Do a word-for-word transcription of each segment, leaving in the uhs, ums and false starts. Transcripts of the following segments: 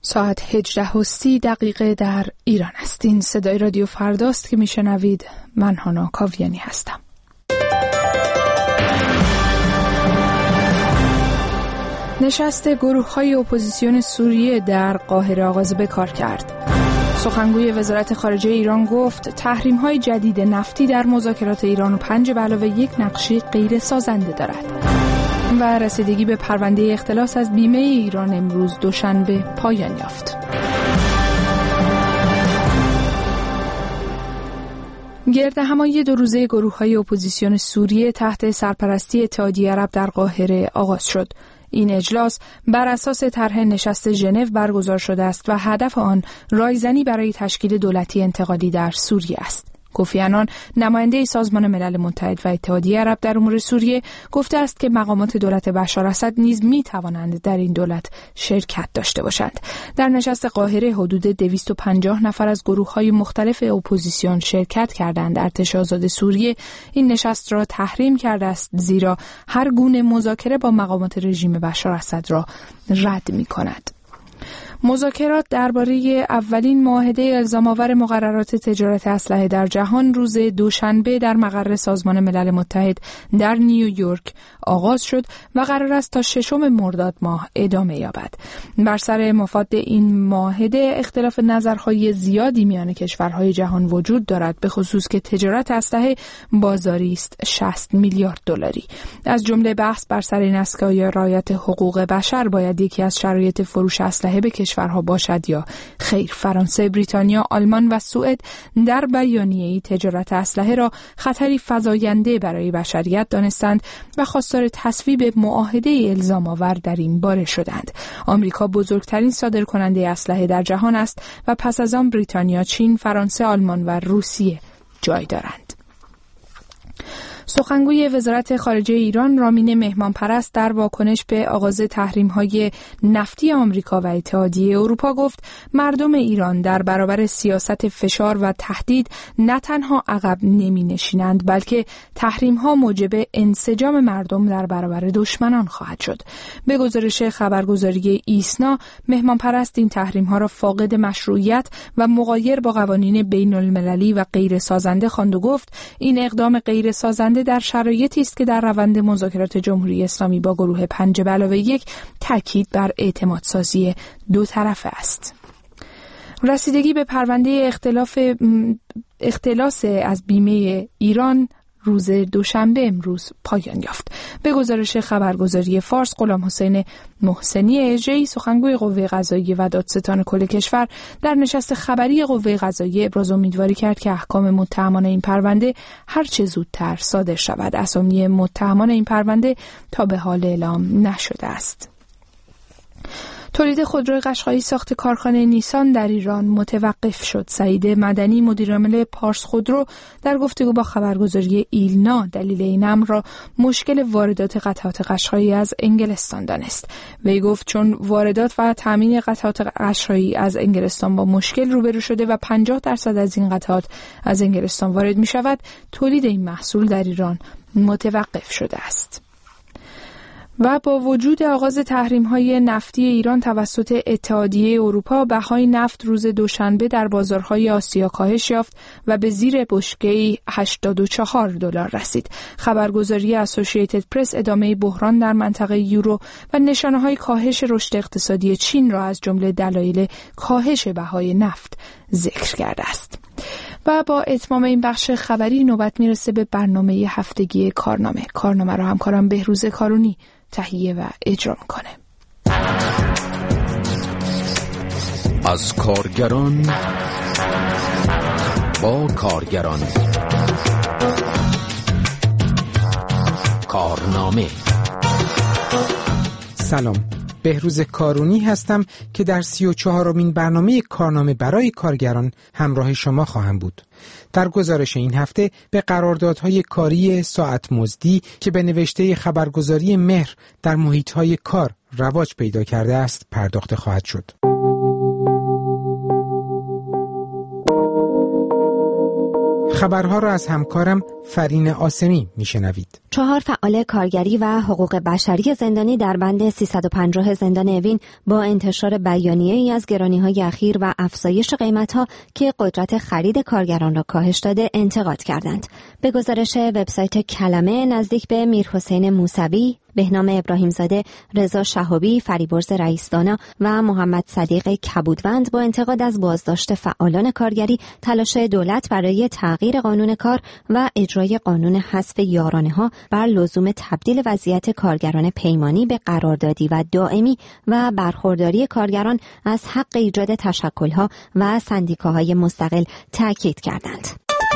ساعت هجده و سی دقیقه در ایران است. این صدای رادیو فرداست که میشنوید. من هانا کاویانی هستم. نشست گروه‌های اپوزیسیون سوریه در قاهره آغاز به کار کرد. سخنگوی وزارت خارجه ایران گفت تحریم‌های جدید نفتی در مذاکرات ایران و پنج به علاوه یک نقشه غیر سازنده دارد. و رسیدگی به پرونده اختلاس از بیمه ایران امروز دوشنبه پایان یافت. گردهمایی دو روزه گروه‌های اپوزیسیون سوریه تحت سرپرستی اتحادیه عرب در قاهره آغاز شد. این اجلاس بر اساس طرح نشست ژنو برگزار شده است و هدف آن رایزنی برای تشکیل دولتی انتقالی در سوریه است. کوفی عنان نماینده سازمان ملل متحد و اتحادیه عرب در امور سوریه گفته است که مقامات دولت بشار اسد نیز می توانند در این دولت شرکت داشته باشند. در نشست قاهره حدود دویست و پنجاه نفر از گروه‌های مختلف اپوزیسیون شرکت کردند. ارتش آزاد سوریه این نشست را تحریم کرده است زیرا هر گونه مذاکره با مقامات رژیم بشار اسد را رد می‌کند. مذاکرات درباره اولین معاهده الزام‌آور مقررات تجارت اسلحه در جهان روز دوشنبه در مقر سازمان ملل متحد در نیویورک آغاز شد و قرار است تا ششم مرداد ماه ادامه یابد. بر سر مفاد این معاهده اختلاف نظرهای زیادی میان کشورهای جهان وجود دارد، به خصوص که تجارت اسلحه بازاری است شصت میلیارد دلاری. از جمله بحث بر سر این است که آیا رعایت حقوق بشر باید یکی از شرایط فروش اسلحه به کشورها باشد یا خیر. فرانسه، بریتانیا، آلمان و سوئد در بیانیه‌ای تجارت اسلحه را خطری فزاینده برای بشریت دانستند و خواستار تصویب معاهده الزام آور در این باره شدند. آمریکا بزرگترین صادرکننده اسلحه در جهان است و پس از آن بریتانیا، چین، فرانسه، آلمان و روسیه جای دارند. سخنگوی وزارت خارجه ایران رامین مهمانپرست در واکنش به آغاز تحریم‌های نفتی آمریکا و اتحادیه اروپا گفت مردم ایران در برابر سیاست فشار و تهدید نه تنها عقب نمی‌نشینند بلکه تحریم‌ها موجب انسجام مردم در برابر دشمنان خواهد شد. به گزارش خبرگزاری ایسنا، مهمانپرست این تحریم‌ها را فاقد مشروعیت و مغایر با قوانین بین‌المللی و غیر سازنده خواند و گفت این اقدام غیر سازنده در شرایطی است که در روند مذاکرات جمهوری اسلامی با گروه پنج به علاوه یک تاکید بر اعتمادسازی دو طرفه است. رسیدگی به پرونده اختلاف اختلاس از بیمه ایران روز دوشنبه امروز پایان یافت. به گزارش خبرگزاری فارس، غلام حسین محسنی اژه‌ای سخنگوی قوه قضاییه و دادستان کل کشور در نشست خبری قوه قضاییه ابراز امیدواری کرد که احکام متهمان این پرونده هر چه زودتر صادر شود. اسامی متهمان این پرونده تا به حال اعلام نشده است. تولید خودروی قشقایی ساخت کارخانه نیسان در ایران متوقف شد. سعید مدنی مدیرعامل پارس خودرو در گفتگو با خبرگزاری ایلنا دلیل این امر را مشکل واردات قطعات قشقایی از انگلستان دانست. وی گفت چون واردات و تامین قطعات قشقایی از انگلستان با مشکل روبرو شده و پنجاه درصد از این قطعات از انگلستان وارد می شود، تولید این محصول در ایران متوقف شده است. و با وجود آغاز تحریم‌های نفتی ایران توسط اتحادیه اروپا، بهای نفت روز دوشنبه در بازارهای آسیا کاهش یافت و به زیر بشکه‌ای هشتاد و چهار دلار رسید. خبرگزاری اسوسییتد پرس ادامه بحران در منطقه یورو و نشانه‌های کاهش رشد اقتصادی چین را از جمله دلایل کاهش بهای نفت ذکر کرده است. و با اتمام این بخش خبری نوبت میرسه به برنامه هفتگی کارنامه. کارنامه را همکارم بهروز کارونی تهیه و اجرا میکنه. از کارگران با کارگران، کارنامه. سلام، بهروز کارونی هستم که در سی و چهارمین برنامه کارنامه برای کارگران همراه شما خواهم بود. در گزارش این هفته به قراردادهای کاری ساعت مزدی که به نوشته خبرگزاری مهر در محیطهای کار رواج پیدا کرده است پرداخته خواهد شد. خبرها را از همکارم فرین آسمی میشنوید. چهار فعال کارگری و حقوق بشری زندانی در بند سیصد و پنجاه زندان اوین با انتشار بیانیه‌ای از گرانی‌های اخیر و افزایش قیمت‌ها که قدرت خرید کارگران را کاهش داده انتقاد کردند. به گزارش وبسایت کلمه، نزدیک به میرحسین موسوی، بهنام ابراهیمزاده، رضا شهابی، فریبرز رئیسدانا و محمد صدیق کبودوند با انتقاد از بازداشت فعالان کارگری، تلاش دولت برای تغییر قانون کار و اجرای قانون حذف یارانه‌ها بر لزوم تبدیل وضعیت کارگران پیمانی به قراردادی و دائمی و برخورداری کارگران از حق ایجاد تشکل‌ها و سندیکاهای مستقل تاکید کردند.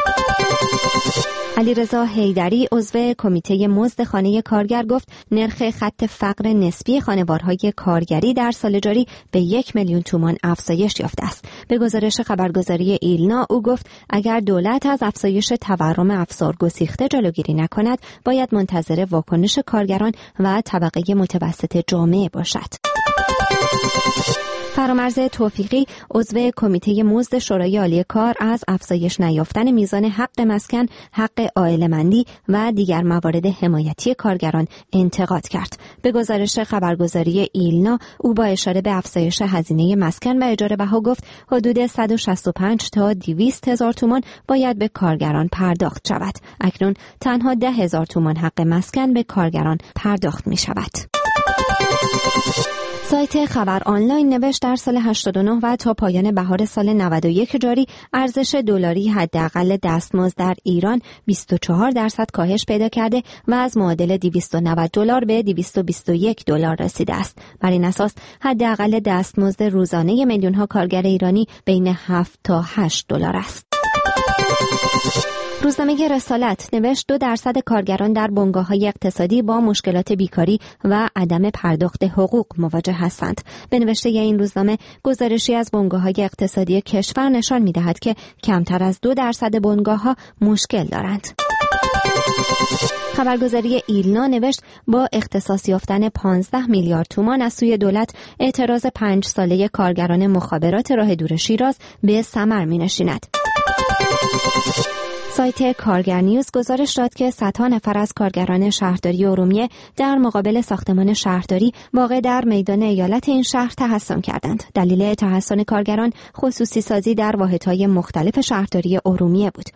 علیرضا حیدری، عضو کمیته مزد خانه کارگر، گفت نرخ خط فقر نسبی خانوارهای کارگری در سال جاری به یک میلیون تومان افزایش یافته است. به گزارش خبرگزاری ایلنا، او گفت اگر دولت از افزایش تورم افزار گسیخته جلوگیری نکند، باید منتظر واکنش کارگران و طبقه متوسط جامعه باشد. فرامرز توفیقی، عضو کمیته مزد شورای عالی کار، از افزایش نیافتن میزان حق مسکن، حق عائله‌مندی و دیگر موارد حمایتی کارگران انتقاد کرد. به گزارش خبرگزاری ایلنا، او با اشاره به افزایش هزینه مسکن و اجاره بها گفت حدود صد و شصت و پنج تا دویست هزار تومان باید به کارگران پرداخت شود. اکنون تنها ده هزار تومان حق مسکن به کارگران پرداخت می شود. سایت خبر آنلاین نوشت در سال هشتاد و نه و تا پایان بهار سال نود و یک جاری، ارزش دلاری حداقل دستمزد در ایران بیست و چهار درصد کاهش پیدا کرده و از معادل دویست و نود دلار به دویست و بیست و یک دلار رسیده است. بر این اساس حداقل دستمزد روزانه میلیون‌ها کارگر ایرانی بین هفت تا هشت دلار است. روزنامه رسالت نوشت دو درصد کارگران در بنگاه‌های اقتصادی با مشکلات بیکاری و عدم پرداخت حقوق مواجه هستند. به نوشته این روزنامه، گزارشی از بنگاه‌های اقتصادی کشور نشان می‌دهد که کمتر از دو درصد بنگاه‌ها مشکل دارند. خبرگزاری ایلنا نوشت با اختصاص یافتن پانزده میلیارد تومان از سوی دولت، اعتراض پنج ساله کارگران مخابرات راه دور شیراز به ثمر می‌نشیند. سایت کارگر نیوز گزارش داد که صدها نفر از کارگران شهرداری ارومیه در مقابل ساختمان شهرداری واقع در میدان ایالت این شهر تحصن کردند. دلیل تحصن کارگران خصوصی سازی در واحدهای مختلف شهرداری ارومیه بود.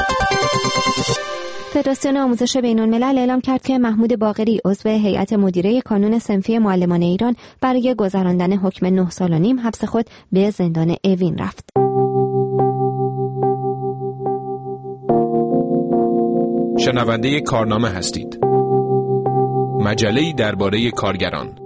فدراسیون آموزش بین‌الملل اعلام کرد که محمود باقری، عضو هیئت مدیره کانون صنفی معلمان ایران، برای گذراندن حکم نه سال و نیم حبس خود به زندان اوین رفت. شنونده کارنامه هستید. مجله‌ای درباره کارگران.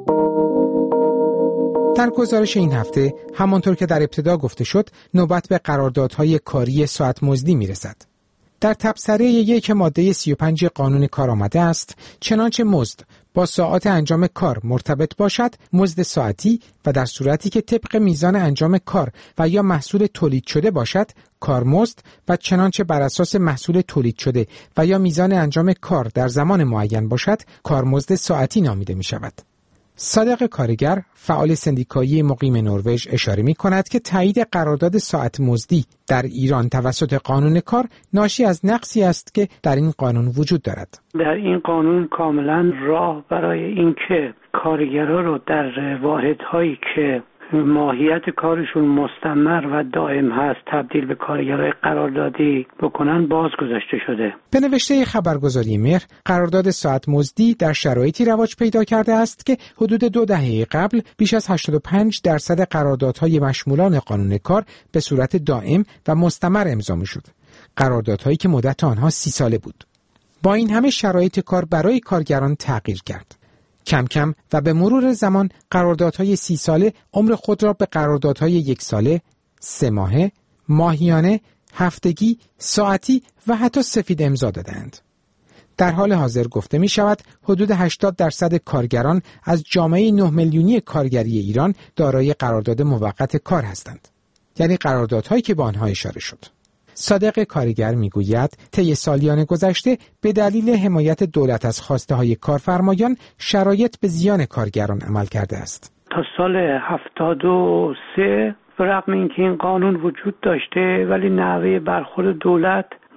در گزارش این هفته، همانطور که در ابتدا گفته شد، نوبت به قراردادهای کاری ساعت مزدی میرسد. در تبصره یک ماده سی و پنج قانون کار آمده است چنانچه مزد با ساعات انجام کار مرتبط باشد، مزد ساعتی و در صورتی که طبق میزان انجام کار و یا محصول تولید شده باشد، کارمزد، و چنانچه بر اساس محصول تولید شده و یا میزان انجام کار در زمان معین باشد، کارمزد ساعتی نامیده می شود. صادق کارگر، فعال سندیکایی مقیم نروژ، اشاره می کند که تایید قرارداد ساعت مزدی در ایران توسط قانون کار ناشی از نقصی است که در این قانون وجود دارد. در این قانون کاملا راه برای اینکه کارگرها رو در واحدهایی که ماهیت کارشون مستمر و دائم هست تبدیل به کارگرای قراردادی بکنن باز گذاشته شده. به نوشته خبرگزاری مهر، قرارداد ساعت مزدی در شرایطی رواج پیدا کرده است که حدود دو دهه قبل بیش از هشتاد و پنج درصد قراردادهای مشمولان قانون کار به صورت دائم و مستمر امضا می‌شد. قراردادهایی که مدت آنها سی ساله بود. با این همه شرایط کار برای کارگران تغییر کرد. کم کم و به مرور زمان قراردادهای سی ساله عمر خود را به قراردادهای یک ساله، سه ماهه، ماهیانه، هفتگی، ساعتی و حتی سفید امضا دادند. در حال حاضر گفته می شود حدود هشتاد درصد کارگران از جامعه نه میلیونی کارگری ایران دارای قرارداد موقت کار هستند. یعنی قراردادهایی که به آنها اشاره شد. صادق کارگر میگوید طی سالیان گذشته به دلیل حمایت دولت از خواسته‌های کارفرمایان شرایط به زیان کارگران عمل کرده است. تا سال هفتاد و سه برغم اینکه این قانون وجود داشته ولی نحوه برخورد دولت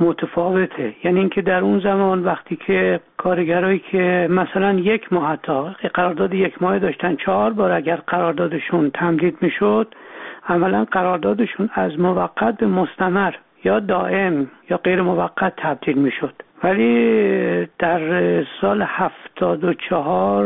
متفاوته. یعنی اینکه در اون زمان وقتی که کارگرایی که مثلا یک ماه تا قرارداد یک ماه داشتن، چهار بار اگر قراردادشون تمدید میشد، عملا قراردادشون از موقت به مستمر یا دائم یا غیر موقت تبدیل میشد. ولی در سال هفتاد و چهار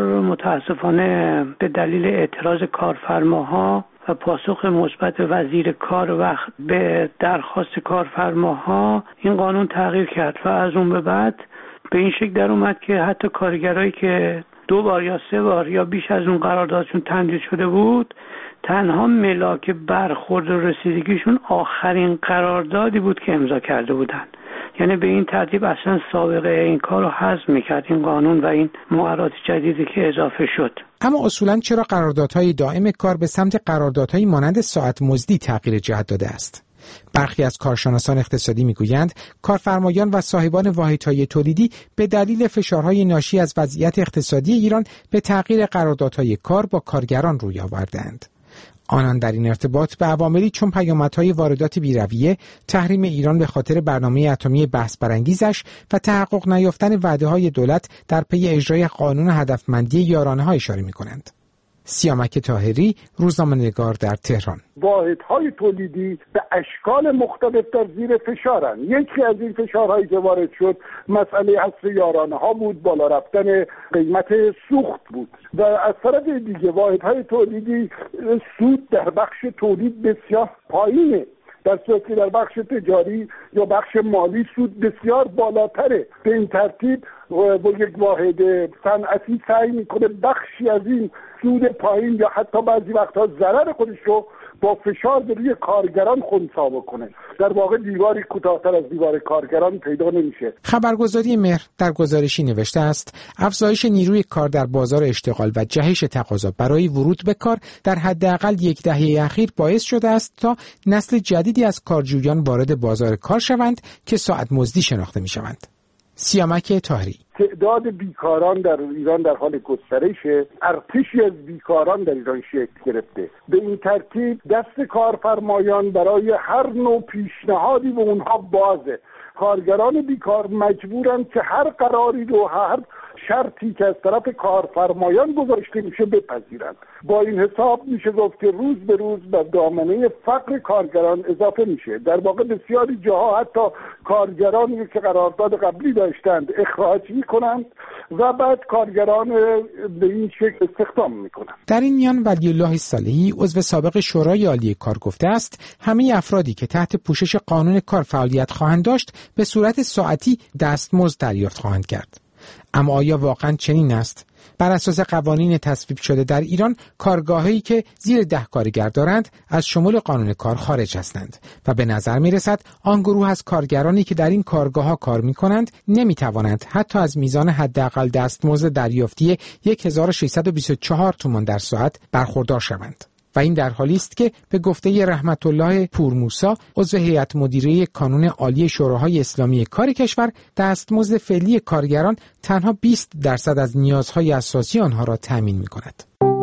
متاسفانه به دلیل اعتراض کارفرماها و پاسخ مثبت وزیر کار وقت به درخواست کارفرماها این قانون تغییر کرد و از اون به بعد به این شکل در اومد که حتی کارگرایی که دو بار یا سه بار یا بیش از اون قراردادشون تمدید شده بود، تنها ملاک برخورد و رسیدگیشون آخرین قراردادی بود که امضا کرده بودند. یعنی به این ترتیب اصلا سابقه این کار رو حذف میکرد این قانون و این مقررات جدیدی که اضافه شد. اما اصولاً چرا قراردادهای دائم کار به سمت قراردادهای مانند ساعت مزدی تغییر جهت داده است؟ برخی از کارشناسان اقتصادی میگویند کارفرمایان و صاحبان واحدهای تولیدی به دلیل فشارهای ناشی از وضعیت اقتصادی ایران به تغییر قراردادهای کار با کارگران روی آوردند. آنان در این ارتباط به عواملی چون پیامدهای واردات بی‌رویه، تحریم ایران به خاطر برنامه اتمی بحث برانگیزش و تحقق نیافتن وعده‌های دولت در پی اجرای قانون هدفمندی یارانه‌ها اشاره می‌کنند. سیامک طاهری، روزنامه‌نگار در تهران. واحدهای تولیدی به اشکال مختلف در زیر فشارن. یکی از این فشارهایی که وارد شد مسئله حذف یارانه ها بود، بالا رفتن قیمت سوخت بود و از طرف دیگه واحدهای تولیدی سود در بخش تولید بسیار پایینه، در صورتی که در بخش تجاری یا بخش مالی سود بسیار بالاتره. به این ترتیب با یک واحد صنعتی سعی میکنه بخشی از این سود پایین یا حتی بعضی وقتها ضرر خودش رو با فشار به روی کارگران خنثی بکنه. در واقع دیواری کوتاه‌تر از دیوار کارگران پیدا نمیشه. خبرگزاری مهر در گزارشی نوشته است افزایش نیروی کار در بازار اشتغال و جهش تقاضا برای ورود به کار در حداقل یک دهه اخیر باعث شده است تا نسل جدیدی از کارجویان وارد بازار کار شوند که ساعت مزدی شناخته میشوند. سیامک طاهری: تعداد بیکاران در ایران در حال گسترشه، ارتشی از بیکاران در ایران شکل گرفته. به این ترتیب دست کارفرمایان برای هر نوع پیشنهادی به اونها بازه. کارگران بیکار مجبورن که هر قراری رو، هر شرطی که از طرف کارفرمایان گذاشته میشه بپذیرند. با این حساب میشه گفت که روز به روز به دامنه فقر کارگران اضافه میشه. در واقع بسیاری جاها حتی کارگرانی که قرارداد قبلی داشتند اخراج میکنند و بعد کارگران به این شکل استخدام میکنند. در این میان ولی الله صالحی عضو سابق شورای عالی کار گفته است همه افرادی که تحت پوشش قانون کار فعالیت خواهند داشت به صورت ساعتی دستمزد دریافت خواهند کرد. اما آیا واقعا چنین است؟ بر اساس قوانین تصویب شده در ایران کارگاهایی که زیر ده کارگر دارند از شمول قانون کار خارج هستند و به نظر می رسد آن گروه از کارگرانی که در این کارگاه‌ها کار می کنند نمی توانند حتی از میزان حداقل دستمزد دریافتی هزار و ششصد و بیست و چهار تومان در ساعت برخوردار شوند. و این در حالی است که به گفته رحمت الله پورموسا عضو هیئت مدیره کانون عالی شوراهای اسلامی کار کشور، دستمزد فعلی کارگران تنها بیست درصد از نیازهای اساسی آنها را تامین می‌کند.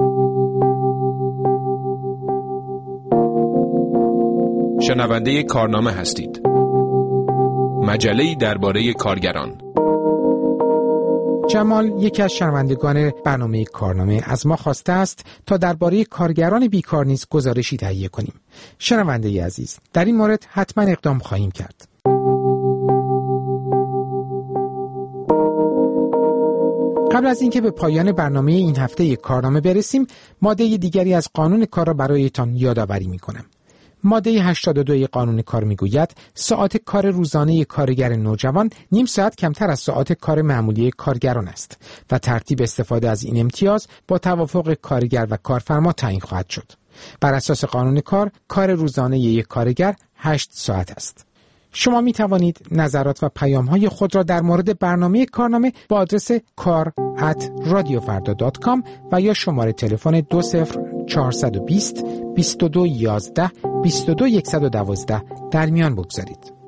شنونده کارنامه هستید. مجله‌ای درباره کارگران. جمال، یکی از شنوندگان برنامه کارنامه، از ما خواسته است تا درباره کارگران بیکار نیز گزارشی تهیه کنیم. شنونده عزیز، در این مورد حتما اقدام خواهیم کرد. قبل از اینکه به پایان برنامه این هفته کارنامه برسیم، ماده دیگری از قانون کار را برایتان یادآوری می‌کنم. ماده هشتاد و دو قانون کار میگوید ساعت کار روزانه کارگر نوجوان نیم ساعت کمتر از ساعت کار معمولی کارگران است و ترتیب استفاده از این امتیاز با توافق کارگر و کارفرما تعیین خواهد شد. بر اساس قانون کار، کار روزانه یک کارگر هشت ساعت است. شما می توانید نظرات و پیام‌های خود را در مورد برنامه کارنامه با آدرس کار ات رادیو فردا دات کام و یا شماره تلفن دو صفر چهارصد و بیست بیست و دو یازده بیست و دو صد و دوازده در میان بگذارید.